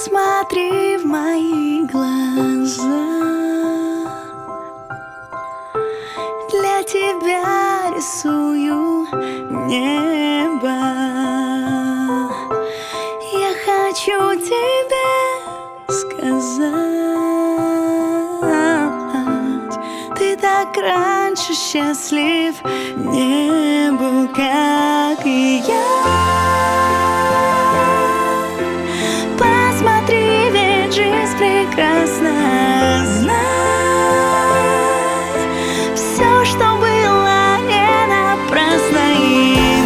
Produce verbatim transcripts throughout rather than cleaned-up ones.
Посмотри в мои глаза. Для тебя рисую небо. Я хочу тебе сказать, ты так раньше счастлив не был, как и я. Посмотри, ведь жизнь прекрасна. Знать все, что было не напрасно. И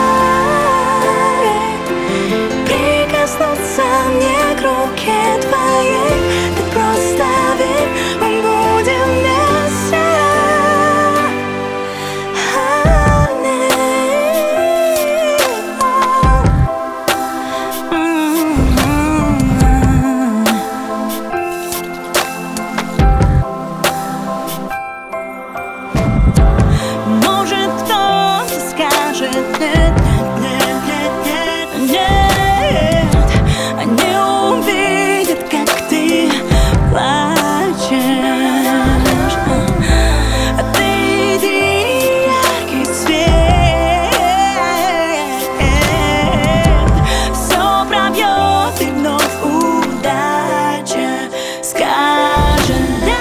дай прикоснуться мне к руке твоей. Ты просто верь, мы будем вместе. Может, кто-то скажет нет, нет, нет, нет, нет, нет. Они увидят, как ты плачешь. А ты иди, яркий свет. Все пробьет, и вновь удача скажет да.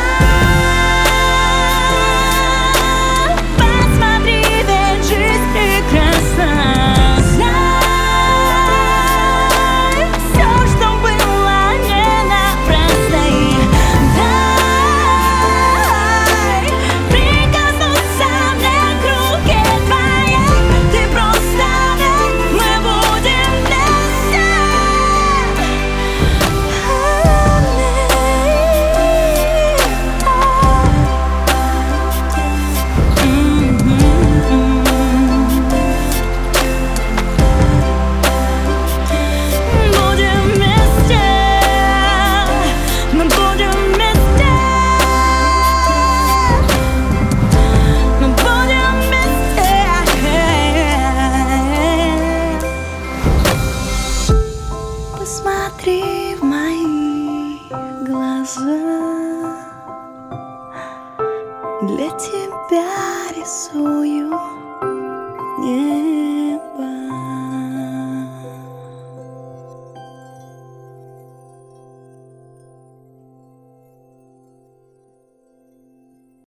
Посмотри в мои глаза. Для тебя рисую небо.